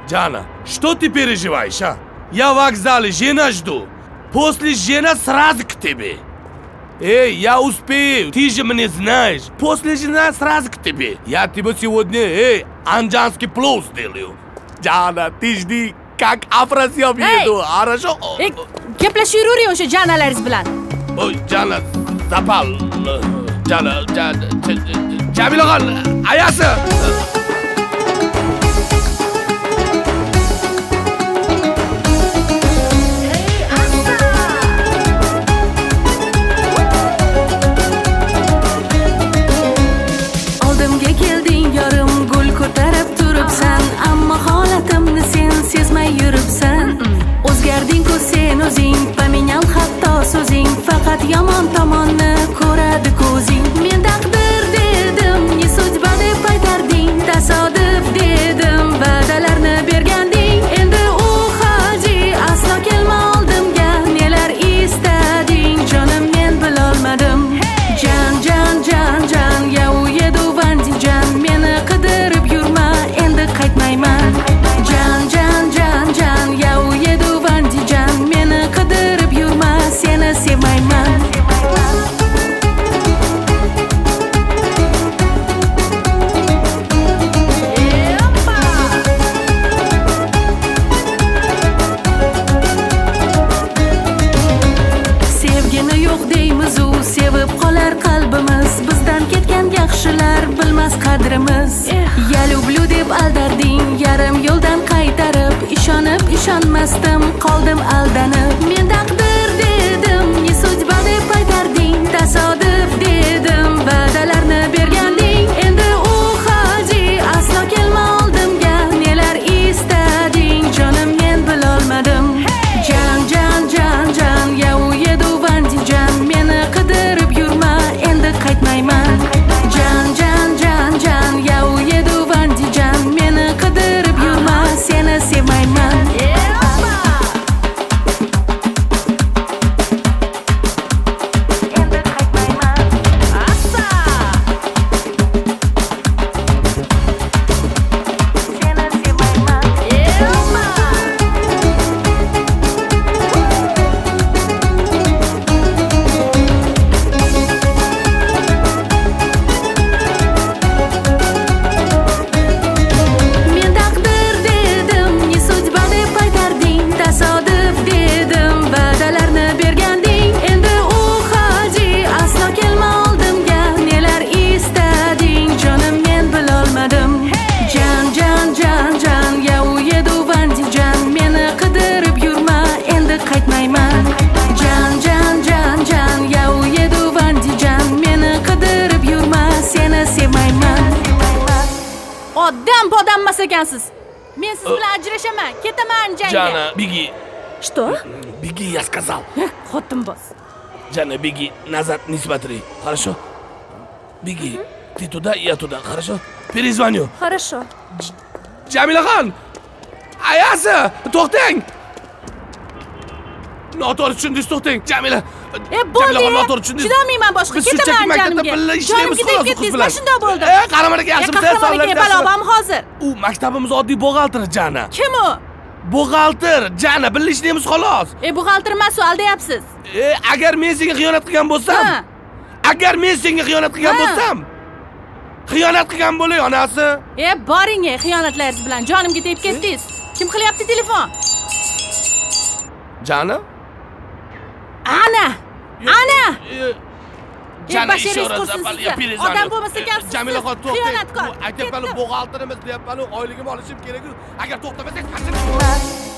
Jana, что ты переживаешь, а? Я в вокзале, жена жду. После жена сразу к тебе. Эй, я успею, ты же меня знаешь. После жена сразу к тебе. Я тебе сегодня, анджанский плов сделаю. Jana, ты жди, как афросъем еду, хорошо? Gaplashib yuravering o'sha janalaringiz bilan. Ой, Jana, zapal. Jana, Jamilaxon, ayasi. Oldimga kelding yorim gul ko'tarib turibsan, ammo holatimni sen sezmay yuribsan. O'zgarding-ku sen o'zing, поменял hatto so'zing, faqat yomon tomonni ko'radi ko'zing. Men taqdir dedim, ne судьба deb aytarding, tasodif dedim, va'dalarni berganding. Endi u hoji aslo kelma oldimga, nelar istading jonim men bilolmadim. Jan jan jan jan ya u yedu vandijan, meni qidirib yurma, endi qaytmayman. Jan jan jan jan ya u yedu vandijan, meni qidirib yurma, seni sevmayman. Sevgini yo'q deymiz, u sevib qolar qalbimiz. Bizdan ketgan yaxshilar bilmas qadrimiz. Ya люблю deb aldarding, yarim yo'ldan qaytarib, ishonib ishonmasdim, qoldim aldanib. Men taqdir dedim, ne судьба deb aytarding, tasodif dedim, va'dalarni berganding. Endi u hoji aslo kelma oldimga, nelar istading jonim men bilolmadim. Jan jan jan jan ya u yedu vandijan, meni qidirib yurma, endi qaytmayman. Jan jan jan jan ya u yedu vandijan, meni qidirib yurma, seni sevmayman. Men taqdir dedim, ne судьба deb aytarding, tasodif dedim, va'dalarni berganding. Endi u hoji aslo kelma oldimga, nelar istading jonim men bilolmadim. Jan jan jan jan ya u yedu vandijan, meni qidirib yurma, endi qaytmayman. Jan jan jan jan ya u yedu vandijan, meni qidirib yurma, seni sevmayman. Odam podammas ekansiz. Men siz bilan ajrashaman, ketaman jangga. Jana, беги. Что? Беги, я сказал. Xotinboz. Jana, беги, назад не смотри, хорошо? Беги, ты туда, я туда, хорошо? Перезвоню. Хорошо. Jamilaxon! Ayasi, to'xtang! Noto'g'ri tushundingiz, to'xtang. Jamila. Bo'ldi. Jamilaxon, noto'g'ri tushundingiz. Chidolmayman boshqa. Ketaman janimga. Billa ishlaymiz xolos ketdingiz, mana shunday bo'ldi. Qahramonga yaxshimi? Qahramonga balobam hozir. U maktabimiz oddiy buxgalter, Jana. Kim u? Buxgalter, Jana, billa ishlaymiz xolos. Buxgalter emas, u aldayapsiz. Agar men senga xiyonat qilgan bo'lsam, agar men senga xiyonat qilgan bo'lsam, xiyonat qilgan bo'lay, onasi. Boring, xiyonatlaringiz bilan jonimga tegib ketdingiz. Kim qilyapti telefon? Jana? Ana! Ana! Jana, bashiringiz ishora qursin zapal, sizni. ya перезвоню. Odam bo'lmasa ekansiz. Jamilaxon, to'xtang. Xiyonatkor. Aytyapman, buxgalterimiz deyapman, oyligimni olishim kerak. Agar to'xtamasangiz qachon